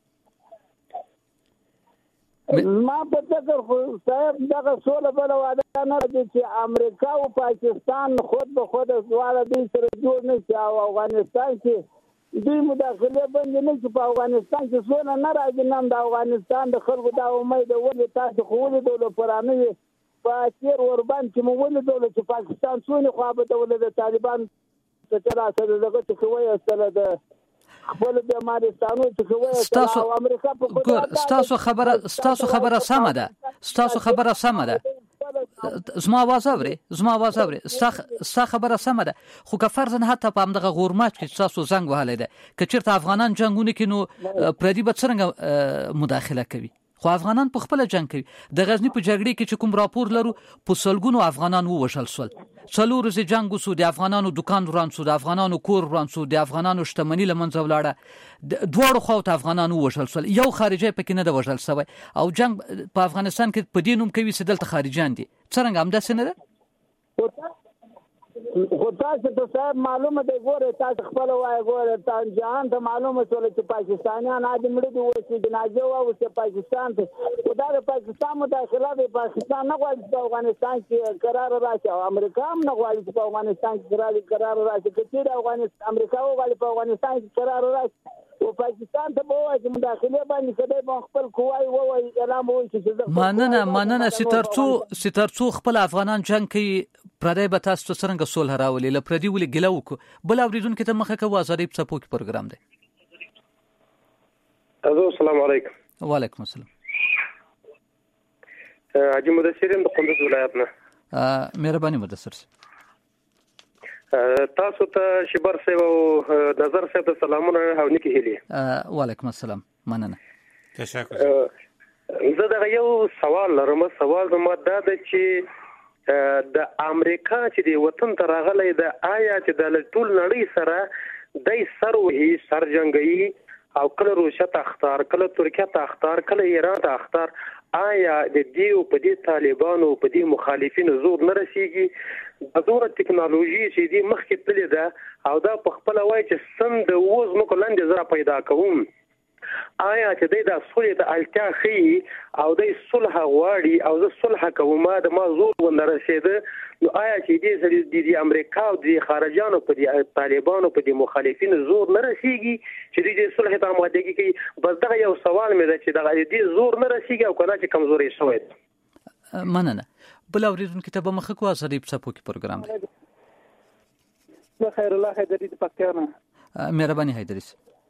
ما په فکر خو صاحب دغه سوله بل وعده نه راځي چې امریکا او پاکستان خود به خود سواله دې سره جوړ نه شي او افغانستان کې دوی مداخله باندې نه چې په افغانستان کې سوله نه راځي. نن د افغانستان د خلکو دا امید ولې تاسو خو ولې دولت پرانه په تیر وربان چې مو ولې دولت چې پاکستان څونه خو به دولت د طالبان څخه تراسه دغه څه کوي اصله د خپل بیمارستانو څخه کوي او امریکا په ګور ستاسو خبره سمه ده زما आवाज اوري ستا خبره سمه ده خو که فرضاً حتی په همدغه غورماچ کې تاسو زنګ وهلی ده که چېرته افغانان جنګونه کې نو پردي به څرنګه مداخله کوي خو افغانان په خپل جنگ کوي. د غزنی په جګړې کې چې کوم راپور لرو په سلګونو افغانان ووژل شول. څلور ورځې جنگ وسو د افغانانو دکان وران شو د افغانانو کور وران شو د افغانانو شتمنۍ له منځه ولاړه. دواړو خواو افغانان ووژل شول. یو خارجي پکې نه د وژل شوی او جنگ په افغانستان کې په دینوم کوي چې دلته خارجيان دي. څنګه همداسې نه ده؟ خو تاسو ته صاحب معلومه دی ګوره تاسو خپل وای ګوره تاسو جهان ته معلومه شول چې پاکستانیان عادي مړي دي چې جنازه او چې پاکستان ته خدای د پاکستان مداخله د پاکستان نه غواړي چې افغانستان کې قرار راشي او امریکا هم نه غواړي چې افغانستان کې قرار راشي چې افغانستان امریکا غواړي په افغانستان کې قرار راشي او پاکستان ته به وایي چې مداخله باندې کدی به خپل قوای وایي اعلان وایي چې مننه سترڅو خپل افغانان جنگ کوي پردی به تاسو څنګه صلح راولي لپردی ولې ګلو کو بل اوریدونکو ته مخه کوي آزادی څپوک پروګرام دی. السلام علیکم. وعلیکم السلام. حاجی مدثر د کندوز ولایت نه. مهرباني مدثر تاسو ته شبر صاحب او نظر صاحب ته سلامونه او نیکی هیلې. وعلیکم السلام. مننه. تشکر. زه دا یو سوال لرم. سوال زما دا ده چې د امریکا چې د وطن ته راغلی د آیا چې د ټول نړۍ سره د سروهي سرجنګي او کله روسیا ته اختار کله ترکیه ته اختار کله ایران ته اختار آیا د دې په دې طالبانو په دې مخالفینو زور نه رسیږي د زور ټکنالوژي چې دې مخکې تللی ده او دا په خپل وای چې سم د ووز مکو لاندې زرا پیدا کوم آیا چې د صلح ته اړتیا خي او د صلح غواړي او د صلح کومه د موضوع ونرسیده نو آیا چې د امریکا او د خارجانو په د طالبانو په د مخالفینو زور نه رسیږي چې د صلح ته آمادګي کوي بس دا یو سوال مې ده چې د زور نه رسیږي او کله چې کمزوري شوی. مننه. بل اوریدونکو ته به مخه کو آزادی څپوک پروګرام دی. خیر الله حیدری د پکتیانه. مهرباني حیدری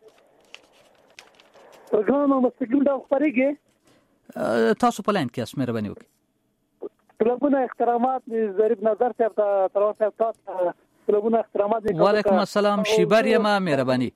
پروګرام مستقیم دا خبرېږي تاسو په لاین کې اس مهرباني وکړئ. طلبونه احترامات ظریف نظر صاحب ته تر اوسه طلبونه احترامات. وعلیکم السلام شیبر یم مهرباني.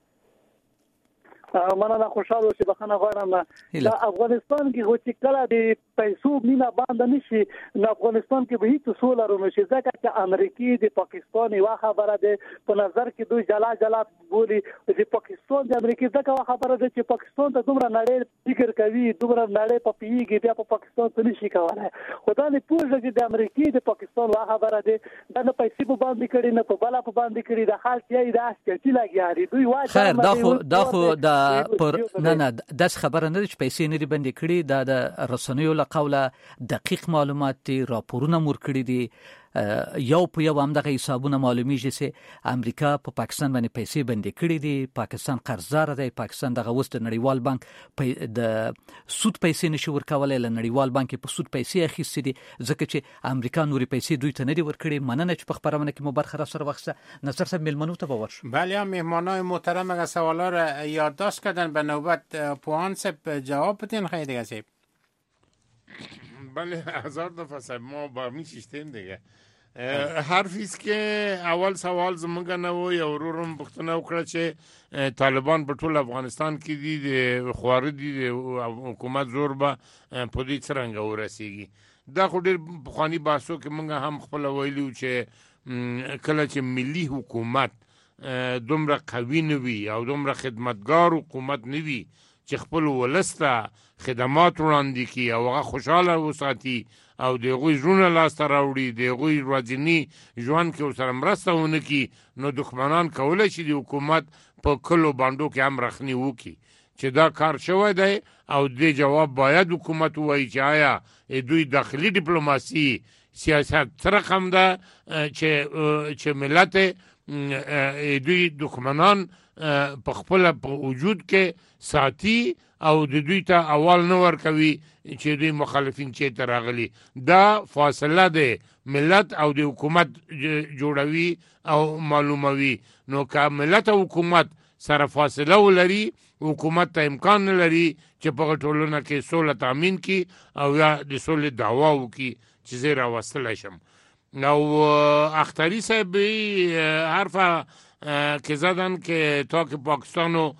مننه خوشاله چې بخنه غواړم دا افغانستان کې هو چې کله د پیسو مینا باندې نشي نو افغانستان کې به هیڅ سوله رونه شي ځکه چې امریکای د پاکستان یو خبره ده په نظر کې دوی جلا بولی د پاکستان د امریکای ځکه خبره ده چې پاکستان ته دومره نړۍ فکر کوي دومره نړۍ په پیږي بیا په پاکستان ته نشي کولای خدای نه پوهه چې د امریکای د پاکستان یو خبره ده دا نه پیسې په باندې کړي نه په بلا په باندې کړي د حال کې دا چې لګیاري دوی وايي خیر دا خو دا پر نه داس خبره نه چې پیسې نه دی بندي کړي دا د رسنیو له قوله دقیق معلومات دي راپورونه مور کړي دي یو په یو هم دغه حسابونه معلومیږي چې امریکا په پاکستان باندې پیسې بندي کړې دي. پاکستان قرضدار دی. پاکستان دغه اوس د نړیوال بانک د سود پیسې نشي ورکولای، له نړیوال بانک په سود پیسې اخیستې دي ځکه چې امریکا نوري پیسې دوی ته نه دي ورکړي. مننه چې په خبرونه کې مو برخه را سره واخیسته. نظر صاحب ملمنو ته باور شو. بله مهمانای محترم اگه سوالا را یادداشت کردن به نوبت پوهان صاحب جواب بدین. خیلی دیگه صاحب. بله 1000 دفعه صاحب ما با می شیشتیم دیگه. حرفی است که اول سوال زمونږ نه و، یو ورورم پوښتنه وکړه چې طالبان په ټول افغانستان کې دي، د خواره دي، د حکومت زور به په دې څرنګه ورسیږي. دا خو ډېر پخواني بحثو کې مونږ هم خپله ویلي چې کله چې ملي حکومت دومره قوي نه وي او دومره خدمتګار حکومت نه وي چې خپل ولس ته خدمات وړاندې کړي او هغه خوشحاله وساتي او د هغوی زړونه لاسته راوړي، د هغوی ورځني ژوند کې ورسره مرسته ونه کړي، نو دښمنان کولی شي د حکومت په کلو بانډو کې هم رخنې وکړي چې دا کار شوی دی. او دې جواب باید حکومت ووایي چې آیا دوی داخلي ډیپلوماسي سیاست څه رقم ده چې ملت دوی دښمنان په خپل په وجود کې ساتي او د دوی ته اول نه ورکوي چې دوی مخالفین چېرته راغلي. دا فاصله ده ملت او د حکومت جوړوي او معلوموي. نو که ملت او حکومت سره فاصله ولري، حکومت ته امکان نه لري چې په ټولنه کې سوله تامین کړي او یا د سولې دعوا وکړي چې زه راوستلی شم. او اختری صاحب حرف که زدن که تا که پاکستان و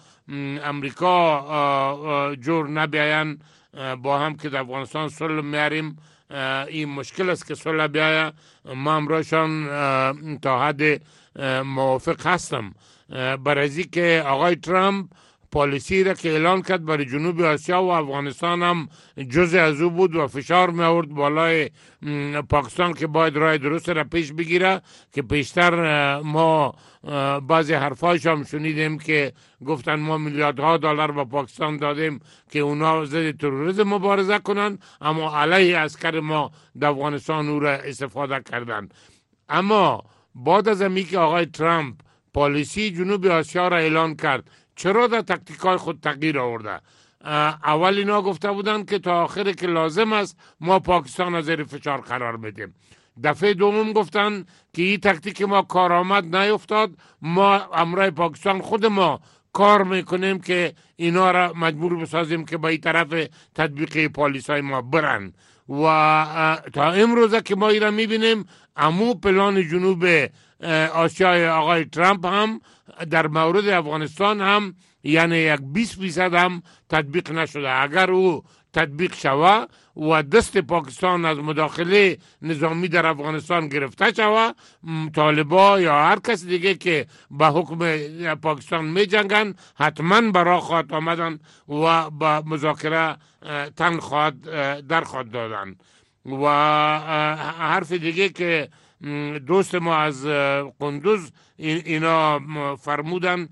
امریکا جور نبیاین با هم که در افغانستان صلح میاریم، این مشکل است که صلح بیایه. ما امراشان تا حد موافق هستم. برای که آقای ترامپ پالیسی را که اعلان کرد برای جنوب آسیا و افغانستان هم جزء از او بود و فشار می آورد بالای پاکستان که باید راه درست را پیش بگیره، که پیشتر ما بعضی حرفایش هم شنیدیم که گفتن ما میلیاردها دلار به پاکستان دادیم که اونا ضد تروریسم مبارزه کنن، اما علیه عسکر ما در افغانستان او را استفاده کردن. اما بعد از اینکه که آقای ترامپ پالیسی جنوب آسیا را اعلان کرد، چرا در تکتیکای خود تغییر آورده؟ اول اینا گفته بودن که تا آخری که لازم است ما پاکستان از زیر فشار قرار بدیم. دفعه دوم گفتن که این تکتیک ما کارآمد نیفتاد، ما امرای پاکستان خود ما کار میکنیم که اینا را مجبور بسازیم که به این طرف تطبیق پالیسای ما برن. و تا امروزه که ما اینا میبینیم امو پلان جنوب آسیای آقای ترامپ هم در مورد افغانستان هم یعنی یک 20% هم تطبیق نشده. اگر او تطبیق شوه و دست پاکستان از مداخله نظامی در افغانستان گرفته شوه، طالبا یا هر کس دیگه که به حکم پاکستان می جنگن حتما برا خواهد آمدن و به مذاکره تن خواهد در خواهد دادن. و حرف دیگه که دوست ما از قندوز اینا فرمودن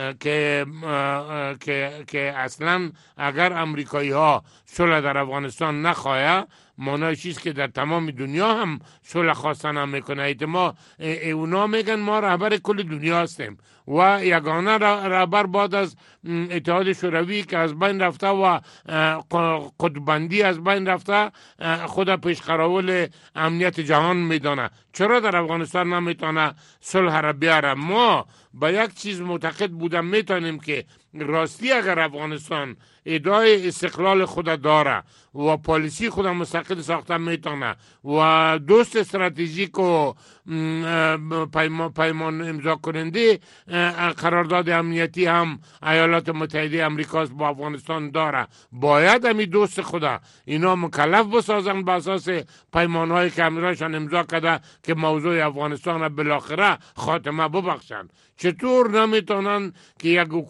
که اصلا اگر امریکایی ها صلح در افغانستان نخواهد، معنی چیست که در تمام دنیا هم صلح خواستن هم میکنه. ما اونا میگن ما رهبر کل دنیا هستیم و یگانه رهبر بعد از اتحاد شوروی که از بین رفته و قطببندی از بین رفته خود پیشقراول امنیت جهان میدانه. چرا در افغانستان نمیتونه صلح را بیاره؟ ما با یک چیز معتقد بودم میتونیم که راستی اگر افغانستان ادعای استقلال خود داره و پالیسی خود مستقل ساخته میتونه و دوست استراتژیک و پیمان امضا کننده قرارداد امنیتی هم ایالات متحده امریکا با افغانستان داره، باید همین دوست خدا اینا مکلف بسازن به اساس پیمانهایی که امریکاشان امضا کرده که موضوع افغانستان بالاخره خاتمه ببخشن. چطور نمیتونن که یک حکومت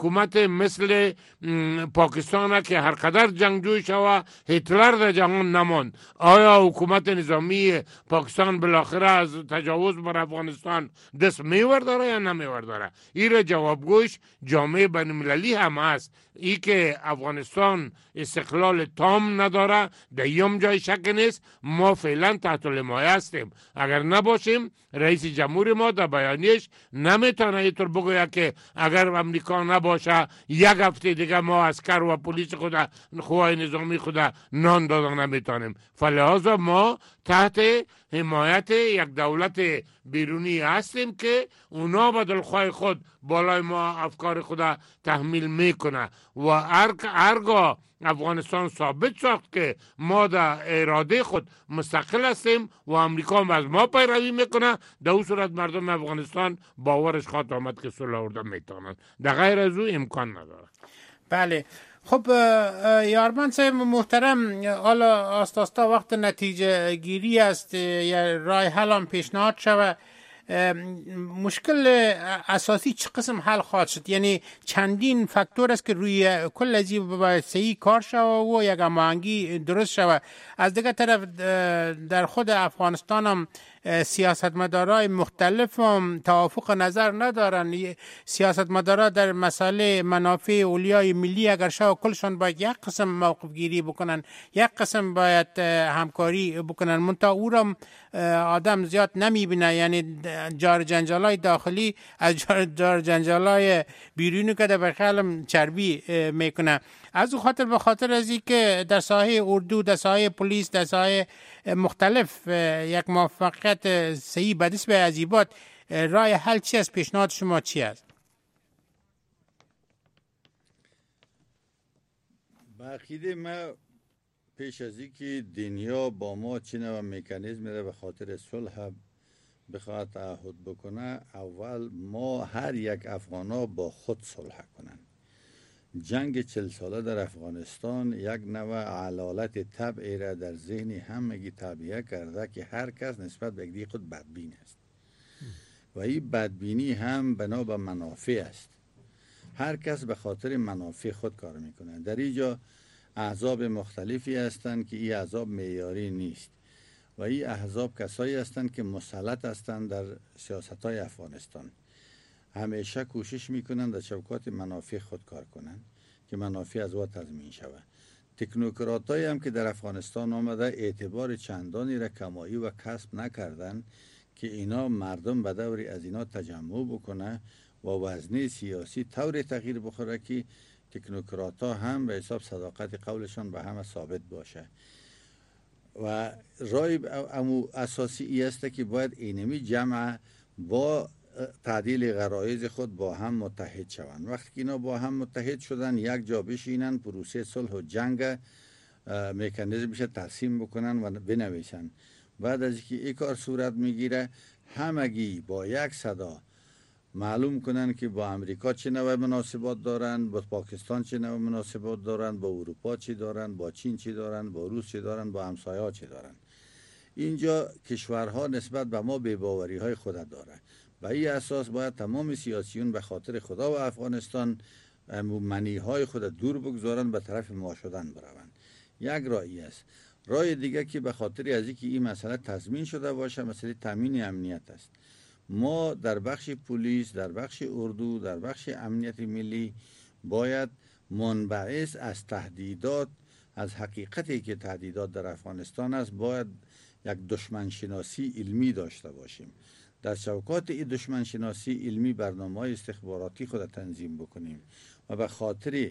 مثل پاکستان که هر قدر جنگجوی شوه هیتلر در جهان نماند. آیا حکومت نظامی پاکستان بالاخره از تجاوز بر افغانستان دست میورداره یا نمیورداره؟ این را جوابگوش جامعه بین المللی هم هست. ای که افغانستان استقلال تام نداره دیم جای شک نیست. ما فعلا تحت الحمایه هستیم. اگر نباشیم رئیس جمهور ما در بیانیش نمیتونه اینطور بگوید که اگر امریکا نباشه یک هفته دیگه ما عسکر و پلیس خود قوای نظامی خود نان دادن نمیتونیم. فلحاظا ما تحت حمایت یک دولت بیرونی هستیم که اونا به دلخواه خود بالای ما افکار خود تحمیل میکنه و هرگاه افغانستان ثابت ساخت که ما در اراده خود مستقل هستیم و امریکا هم از ما پیروی میکنه، در اون صورت مردم افغانستان باورش خواهد آمد که صلح آوردن میتونن. در غیر از او امکان نداره. بله. خب یارمن صاحب محترم، حالا آستا وقت نتیجه گیری است یا راه حل هم پیشنهاد شود. مشکل اساسی چه قسم حل خواهد شد؟ یعنی چندین فاکتور است که روی کل ازی باید صحیح کار شود و یک هماهنگی درست شود. از دیگه طرف در خود افغانستان هم سیاستمدارای مختلف هم توافق نظر ندارن. سیاستمدارا در مسئله منافع اولیای ملی اگر شو کلشون باید یک قسم موقف گیری بکنن، یک قسم باید همکاری بکنن. منتها او را آدم زیاد نمیبینه. یعنی جار جنجالای داخلی از جار جنجالای بیرونی که در بخیالم چربی میکنه. از او خاطر به خاطر از این که در ساحه اردو، در ساحه پلیس، در ساحه مختلف یک موفقیت صحیح به دست بیاید از این بعد راه حل چی است؟ پیشنهاد شما چی است؟ با عقیده ما پیش از این که دنیا با ما چه نوع مکانیزمی را به خاطر صلح بخواد تعهد بکنه، اول ما هر یک افغانا با خود صلح کنن. جنگ 40 ساله در افغانستان یک نوع علالت طبعی را در ذهن همگی طبیعه کرده که هر کس نسبت به یکی خود بدبین است و این بدبینی هم بنا به منافع است. هر کس به خاطر منافع خود کار میکنه. در اینجا احزاب مختلفی هستند که این احزاب معیاری نیست و این احزاب کسایی هستند که مسلط هستند در سیاست‌های افغانستان. همیشه کوشش میکنند در چوکات منافع خود کار کنند که منافع از او تضمین شود. تکنوکراتایی هم که در افغانستان آمده اعتبار چندانی را کمایی و کسب نکردند که اینا مردم به دوری از اینا تجمع بکنه و وزنه سیاسی طور تغییر بخوره که تکنوکراتا هم به حساب صداقت قولشان به همه ثابت باشه. و رای اساسی ای است که باید اینمی جمع با تعدیل غرایز خود با هم متحد شوند. وقتی که اینا با هم متحد شدن یک جا بشینن، پروسه صلح و جنگ مکانیزمش ترسیم بکنن و بنویسن. بعد از اینکه این کار صورت میگیره همگی با یک صدا معلوم کنن که با امریکا چه نوع مناسبات دارن، با پاکستان چه نوع مناسبات دارن، با اروپا چی دارن، با چین چی دارن، با روس چی دارن، با همسایه‌ها چی دارن. اینجا کشورها نسبت به ما بی‌باوری های خود داره. و این اساس باید تمام سیاسیون به خاطر خدا و افغانستان منی های خود دور بگذارن، به طرف ما شدن بروند. یک راهی است. راه دیگه که به خاطر از اینکه این مسئله تضمین شده باشه، مسئله تامین امنیت است. ما در بخش پلیس، در بخش اردو، در بخش امنیت ملی باید منبعث از تهدیدات، از حقیقتی که تهدیدات در افغانستان است، باید یک دشمن شناسی علمی داشته باشیم. در چوکات این دشمن شناسی علمی برنامه‌های استخباراتی خود تنظیم بکنیم و به خاطر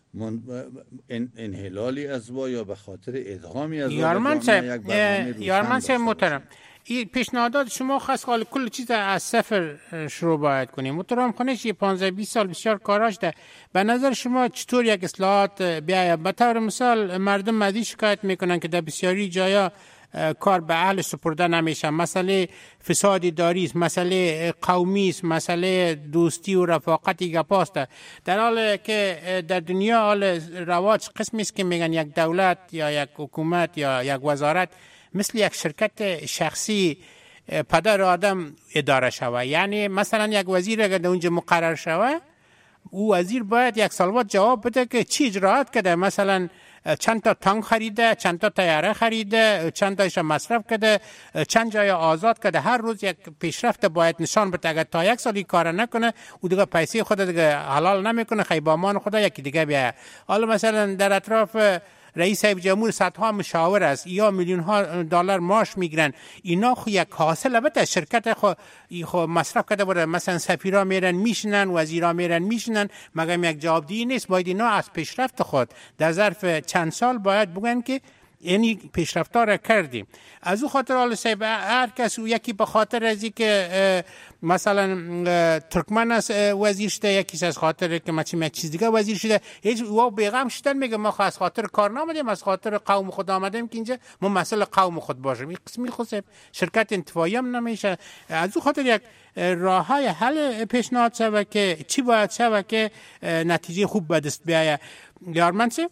انحلالی از با یا به خاطر ادغامی از یارمن صاحب محترم، این پیشنهادات شما خاص حال کل چیز از صفر شروع باید کنیم. محترم خانش 15-20 سال بسیار کاراش ده. به نظر شما چطور یک اصلاحات بیاید؟ به طور مثال مردم از این شکایت میکنن که در بسیاری جایا کار به اهل سپرده نمیشه. مسئله فساد اداری است، مسئله قومی است، مسئله دوستی و رفاقتی گپاست. در حالی که در دنیا حال رواج قسمی است که میگن یک دولت یا یک حکومت یا یک وزارت مثل یک شرکت شخصی پدر آدم اداره شوه. یعنی مثلا یک وزیر اگر در اونجا مقرر شوه او وزیر باید یک سال بعد جواب بده که چی اجراات کرده، مثلا چند تا تانک خریده، چند تا طیاره خریده، چند تایش مصرف کرده، چند جای آزاد کرده. هر روز یک پیشرفت باید نشان بده. اگر تا یک سالی کار نکنه او دیگه پیسه خود دیگه حلال نمیکنه، خیبامان خدا یکی دیگه بیا. حالا مثلا در اطراف رئیس جمهور صدها مشاور است یا میلیون ها دلار معاش میگیرن، اینا خو یک حاصل البته شرکت خو مصرف کرده بوده، مثلا سفیرا میرن میشنن، وزیرا میرن میشنن، مگر یک جوابدهی نیست. باید اینا از پیشرفت خود در ظرف چند سال باید بگن که یعنی پیشرفت‌ها را کردیم. از او خاطر حال صاحب هر کس یکی به خاطر از که مثلا ترکمن است وزیر شده، یکی از خاطر که مثلا یک چیز دیگه وزیر شده، هیچ او بیغم شدن میگه ما از خاطر کار نامدیم، از خاطر قوم خود آمدیم که اینجا ما مسئله قوم خود باشیم. این قسمی خود شرکت انتفاعی هم نمیشه. از او خاطر یک راه های حل پیشنهاد شوه که چی باید شوه که نتیجه خوب به دست بیاید. یارمن صاحب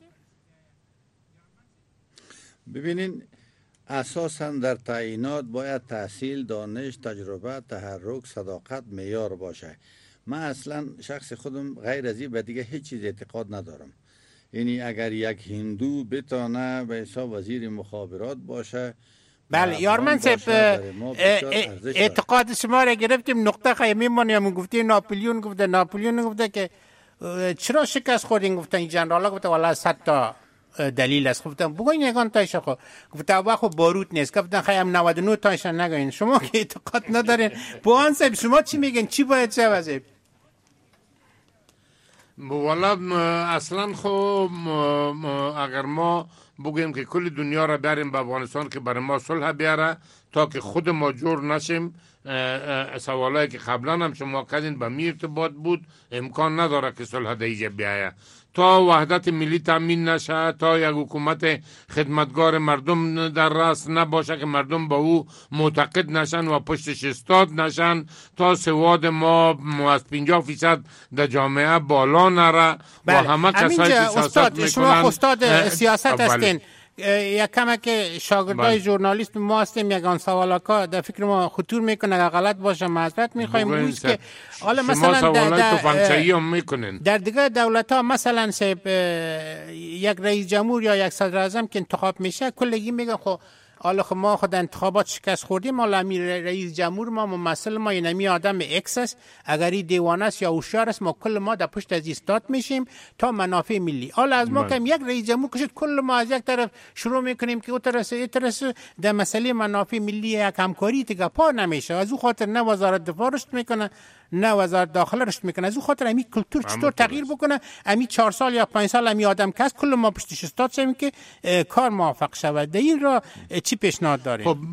ببینین، اساساً در تعیینات باید تحصیل، دانش، تجربه، تحرک، صداقت معیار باشه. من اصلا شخص خودم غیر از این به دیگه هیچ چیز اعتقاد ندارم. یعنی اگر یک هندو بتانه به حساب وزیر مخابرات باشه، بله یارمن صاحب اعتقاد شما را گرفتیم، نقطه خیلی میمونیم. گفتیم ناپلیون گفته که چرا شکست خوردین؟ گفتن این جنرالا گفته والا 100 تا دلیل است. گفتم بگوین یگان تایش خو گفتم واخو باروت نیست. گفتن خیام 99 تایش نگوین. شما که اعتقاد ندارین بوان صاحب شما چی میگن؟ چی باید شه واسه؟ والا اصلا خو اگر ما بگیم که کل دنیا را بریم به افغانستان که برای ما صلح بیاره تا که خود ما جور نشیم، سوالایی که قبلا هم شما کردین به می ارتباط بود، امکان نداره که صلح دیگه بیایه. تا وحدت ملی تامین نشه، تا یک حکومت خدمتگار مردم در راست نباشه که مردم با او معتقد نشن و پشتش استاد نشن، تا سواد ما از 50% در جامعه بالا نره و همه کسایی که سیاست میکنن. شما استاد سیاست هستین، یک کمه که شاگردای ژورنالیست ما هستیم، یگان سوالکا در فکر ما خطور میکنه اگر غلط باشه معذرت میخوایم. روز که حالا مثلا در دیگه دولت ها مثلا یک رئیس جمهور یا یک صدر اعظم که انتخاب میشه کلگی میگن خب حالا خب ما خود انتخابات شکست خوردیم، حالا امیر رئیس جمهور ما ممثل ما اینمی آدم ایکس است، اگر این دیوانه است یا هوشیار است ما کل ما در پشت از ایستاد میشیم تا منافع ملی. حالا از ما کم یک رئیس جمهور کشید کل ما از یک طرف شروع میکنیم که اون طرف در مسئله منافع ملی یک همکاری دیگه پا نمیشه. از اون خاطر نه وزارت دفاع رشد میکنه نه وزارت داخله رشد میکنه. از اون خاطر امی کلتور چطور تغییر بکنه؟ امی 4 سال یا 5 سال امی آدم کس کل ما پشتش استاد شیم که کار موفق شود. در این را چی پیشنهاد دارید؟ خب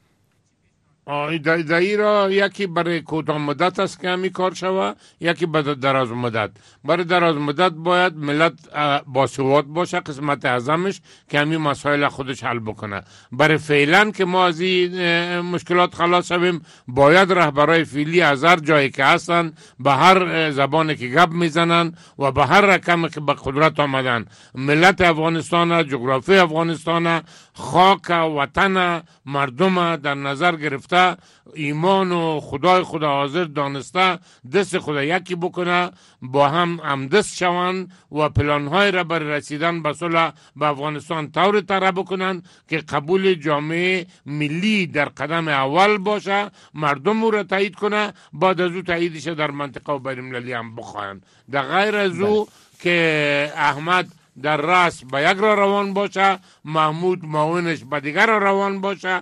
در این را یکی برای کوتاه مدت است که همی کار شود، یکی برای دراز مدت. برای دراز مدت باید ملت باسواد باشه، قسمت اعظمش که همین مسائل خودش حل بکنه. برای فعلا که ما از این مشکلات خلاص شویم باید رهبرای فعلی از هر جایی که هستن به هر زبانی که گپ میزنن و به هر رقم که به قدرت آمدن ملت افغانستان، جغرافی افغانستان، خاک وطن مردم در نظر گرفته، ایمان و خدای خدا حاضر دانسته دست خدا یکی بکنه، با هم همدست شوند و پلانهای را برای رسیدن به صلح به افغانستان طور طرح بکنن که قبول جامعه ملی در قدم اول باشه، مردم او را تایید کنه، بعد از او تاییدش در منطقه و بین المللی هم بخواهند. در غیر از او که احمد در راست به یک را روان باشه، محمود معاونش به دیگر را روان باشه،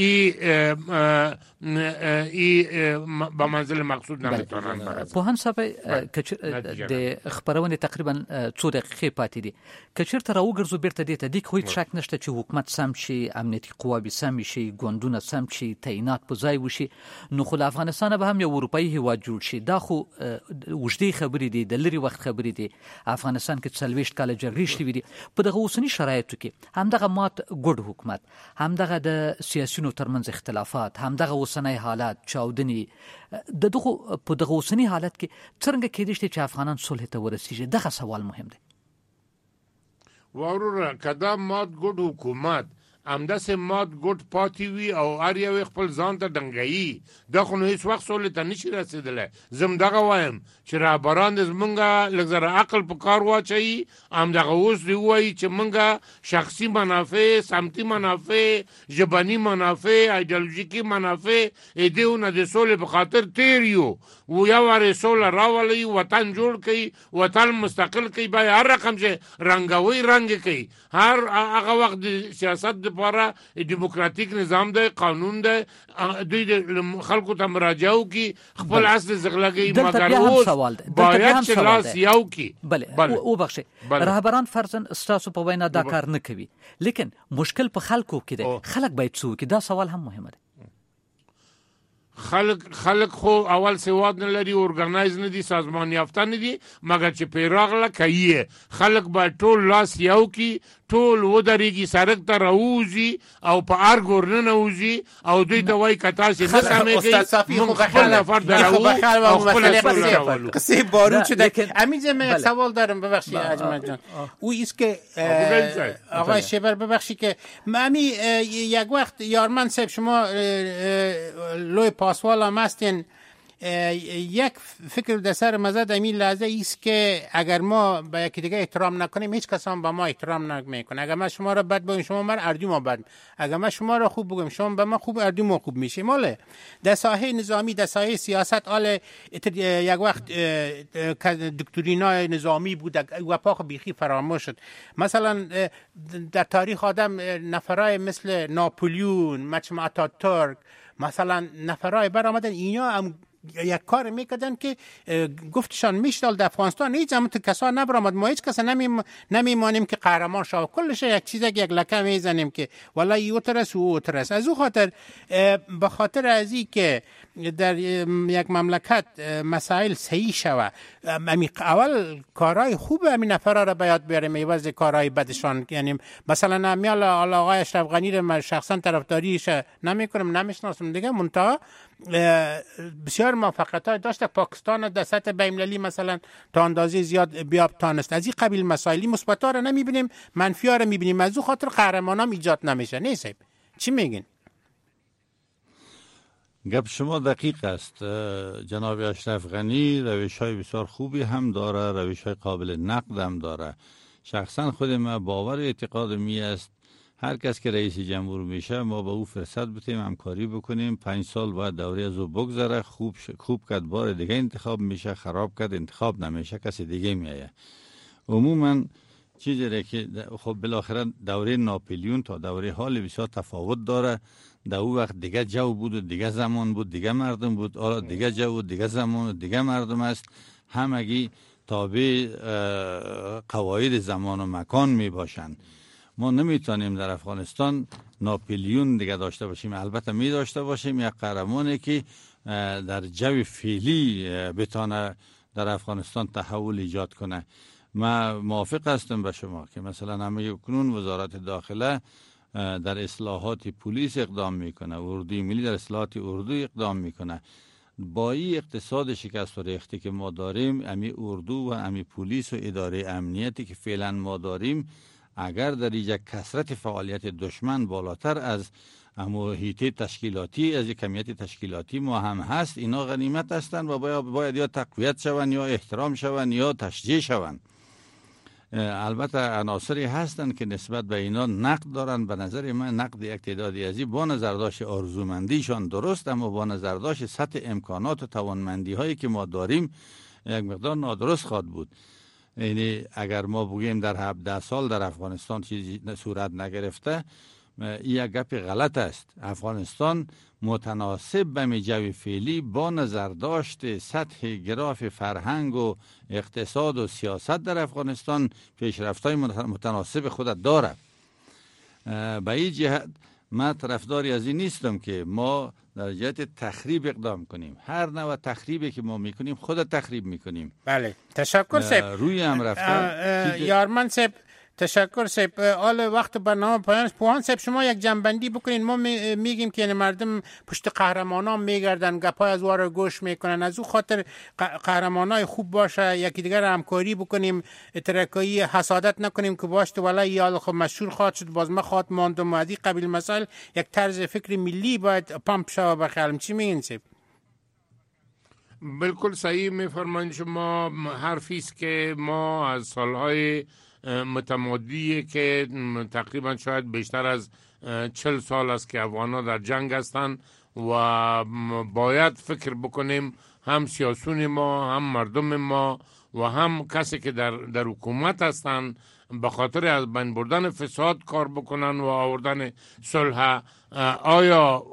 به منزل مقصود نمیتونن برسن. پوهان صاحب د خبرونه تقریبا 2 دقیقې پاتې دي. که چیرته راوګرځو بیرته دې ته د هیڅ شک نشته چې حکومت سم شي، امنیتي قواوې سم شي، ګوندونه سم شي، تعینات په ځای وشي، نو خو افغانستان به هم یو اروپאי هیواد جوړ شي. دا خو وجدي خبرې دي، د لري وخت خبرې دي. افغانستان کې 40 کال جګړې شوې دي. په دغه اوسنی شرایطو کې همدغه مات ګډ حکومت، همدغه د سیاسيونو ترمنځ اختلافات، همدغه اوسنی حالات چاودنی دغه په دغه اوسنی حالت کې څنګه کېدای شي چې افغانان صلح ته ورسیږي؟ دغه سوال مهم دی. وروره کدا مات ګډ حکومت همداس مات ګټ پاتې وي او هر یو خپل ځان ته دنګي دا خو هیڅ وخت سولې ته نشي رسیدلی. زم دغه وایم چې رهبران زمونږه لږ زره عقل په کار واچوي، همدغه اوس دی وایي چې مونږه شخصي منافع، سمتي منافع، ژبني منافع، ایدئولوژیکي منافع دیونه د سولې په خاطر تیر یو و یا واره سوله راولي، وطن جوړ کړي، وطن مستقل کړي، به هر رقم چې رنګوي رنګ کړي. هر هغه وخت د سیاست لپاره دیموکراتیک نظام دی، قانون دی، دوی د خلکو ته مراجعه وکړي، خپل اصل زغلګي، مګر اوس باید چې لاس یو کړي. بله وبخښئ، رهبران فرضاً ستاسو په وینا دا کار نه کوي، لیکن مشکل په خلکو کې دی. خلک باید څه وکړي؟ دا سوال هم مهمه دی. خلق خو اول سواد نه لري، اورګنایز نه دي، سازمان یافته نه دي، مګر چې پیراغله کوي خلق به ټول لاس یو کی، ټول ودرېږي، سړک ته راوځي او په هر ګورنه وځي او دوی ته وایي که تاسې نه سمېږئ موږ خپل نفر دراوو او خپل قصه بارود شده. امیزه من یک سوال دارم، ببخشید اجمل جان. او ایست که آقای شیبر ببخشید که امی یک وقت یارمن صاحب شما لوی پاسوال هم هستین، یک فکر در سر مزد امی لحظه ایست که اگر ما به یکی دیگه احترام نکنیم هیچ کس هم به ما احترام نمیکنه. اگر ما شما را بد بگیم شما من اردو ما بد، اگر ما شما را خوب بگیم شما به ما خوب، اردو ما خوب میشه. ماله در ساحه نظامی، در ساحه سیاست آل یک وقت دکترینای نظامی بود و پاک بیخی فراموش شد. مثلا در تاریخ آدم نفرای مثل ناپولیون، مچم اتاتورک، مثلا نفرای برآمدن، اینا هم یک کار میکردن که گفتشان میشدال در افغانستان هیچ هم کسا نبرامد، ما هیچ کس نمیمانیم که قهرمان شد، کلش یک چیز یک لکه میزنیم که والله ای اوترس و اوترس. از او خاطر به خاطر ازی که در یک مملکت مسائل صحیح شوه، اول کارهای خوب همین نفرها را به یاد بیاریم عوض کارهای بدشان. یعنی مثلا امیال آقای اشرف غنی را شخصا طرفداریش نمیکنم، نمیشناسم دیگه، منتها بسیار موفقیت‌های داشته. پاکستان در سطح بین‌المللی مثلا تا اندازه زیاد بیاب تانست. از این قبیل مسائلی مثبت‌ها رو نمی‌بینیم، منفی‌ها رو می‌بینیم. از اون خاطر قهرمانان ایجاد نمیشه. نه صاحب چی میگین؟ گپ شما دقیق است. جناب اشرف غنی روش‌های بسیار خوبی هم داره، روش‌های قابل نقد هم داره. شخصا خود من باور و اعتقاد می است هر کس که رئیس جمهور میشه ما با او فرصت بتیم، همکاری بکنیم. 5 سال باید دوره از او بگذره، خوب کرد بار دیگه انتخاب میشه، خراب کرد انتخاب نمیشه، کسی دیگه میایه. عموما چیزی را که خب بالاخره دوره ناپلیون تا دوره حال بسیار تفاوت داره. در او وقت دیگه جو بود و دیگه زمان بود، دیگه مردم بود. حالا دیگه جو و دیگه زمان و دیگه مردم است. همگی تابع قواعد زمان و مکان می باشند. ما نمیتونیم در افغانستان ناپلیون دیگه داشته باشیم. البته می داشته باشیم یک قهرمانی که در جو فعلی بتونه در افغانستان تحول ایجاد کنه. من موافق هستم با شما که مثلا همه کنون وزارت داخله در اصلاحات پلیس اقدام میکنه، اردوی ملی در اصلاحات اردو اقدام میکنه. با این اقتصاد شکست و ریختی که ما داریم، امی اردو و امی پلیس و اداره امنیتی که فعلا ما داریم، اگر در یک کثرت فعالیت دشمن بالاتر از محیط تشکیلاتی، از کمیت تشکیلاتی ما هم هست، اینا غنیمت هستند و باید یا تقویت شوند یا احترام شوند یا تشجیع شوند. البته عناصری هستند که نسبت به اینا نقد دارن. به نظر من نقد یک تعدادی ازی با نظرداشت آرزومندیشان درست، اما با نظرداشت سطح امکانات و توانمندی هایی که ما داریم یک مقدار نادرست خواهد بود. یعنی اگر ما بگیم در 17 سال در افغانستان چیزی صورت نگرفته، این یک گپ غلط است. افغانستان متناسب به جو فعلی با نظرداشت سطح گراف فرهنگ و اقتصاد و سیاست در افغانستان پیشرفت‌های متناسب خود دارد. به این جهت من طرفداری از این نیستم که ما در جهت تخریب اقدام کنیم. هر نوع تخریبی که ما میکنیم خود تخریب میکنیم. بله تشکر صاحب. روی هم رفته یارمن صاحب تشکر صاحب. حال وقت برنامه پایان است. پوهان صاحب شما یک جنبندی بکنین. ما میگیم که مردم پشت قهرمانان میگردن، گپای از واره گوش میکنن. از او خاطر قهرمانای خوب باشه، یکی دیگر همکاری بکنیم، ترکایی حسادت نکنیم که باشه ولی یا خب مشهور خواهد شد باز ما خواهد ماندم. از این قبیل مسائل یک طرز فکر ملی باید پامپ شود. بخیالم چی میگین صاحب؟ بالکل صحیح میفرمایید شما. حرفی است که ما از سالهای متمادی که تقریبا شاید بیشتر از 40 سال است که افغان‌ها در جنگ هستند و باید فکر بکنیم، هم سیاسون ما، هم مردم ما و هم کسی که در حکومت هستند به خاطر از بین بردن فساد کار بکنن و آوردن صلح. آیا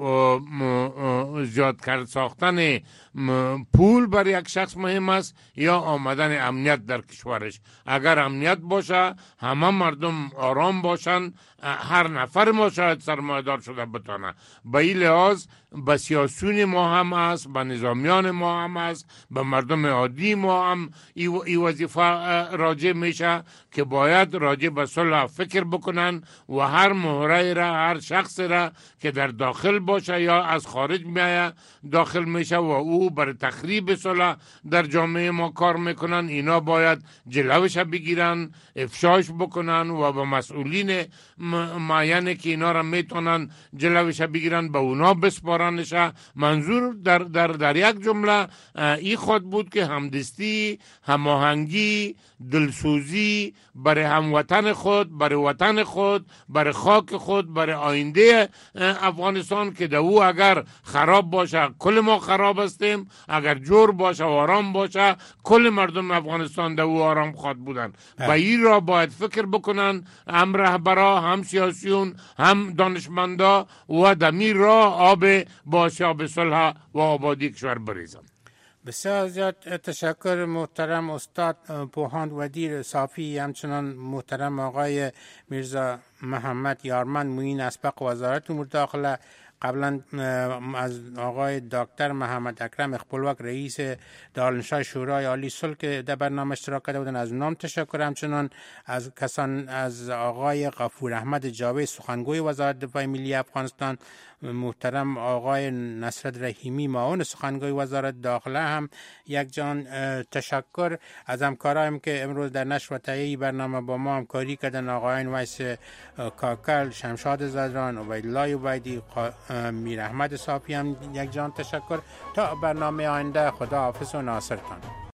زیاد ساختن پول بر یک شخص مهم است یا آمدن امنیت در کشورش؟ اگر امنیت باشه، همه مردم آرام باشن، هر نفر ما شاید سرمایه‌دار شده بتانه. به این لحاظ به سیاسون ما هم است، به نظامیان ما هم است، به مردم عادی ما هم این وظیفه راجع میشه که باید راجع به صلح فکر بکنن و هر مهره را، هر شخص را که در داخل باشه یا از خارج میایه داخل میشه و او بر تخریب صلح در جامعه ما کار میکنن، اینا باید جلوش بگیرن، افشاش بکنن و به مسئولین معینه که اینا را میتونن جلوش بگیرن به اونا بسپارنشه. منظور در یک جمله این خود بود که همدستی، هماهنگی، دلسوزی برای هموطن خود، برای وطن خود، برای خاک خود، برای آینده افغانستان که او اگر خراب باشه کل ما خراب هستیم، اگر جور باشه و آرام باشه کل مردم افغانستان او آرام خواد بودن. و این را باید فکر بکنن، هم رهبرا، هم سیاسیون، هم دانشمندا و دمیر را آب باشاب صلح و آبادی کشور بریزن. بسیار زیاد تشکر محترم استاد پوهاند ودیر صافی، همچنان محترم آقای میرزا محمد یارمند معین اسبق وزارت امور داخله، قبلا از آقای دکتر محمد اکرم اخپلوک رئیس دارالانشا شورای عالی صلح که در برنامه اشتراک کرده بودند، از نام تشکر. همچنان از آقای غفور احمد جاوید سخنگوی وزارت دفاع ملی افغانستان، محترم آقای نصرت رحیمی معاون سخنگوی وزارت داخله هم یک جان تشکر. از همکارایم که امروز در نشر و تهیه برنامه با ما همکاری کردن، آقایان ویس کاکل، شمشاد زدران، عبیدالله عبیدی، میر احمد صافی هم یک جان تشکر. تا برنامه آینده، خدا حافظ و ناصرتان.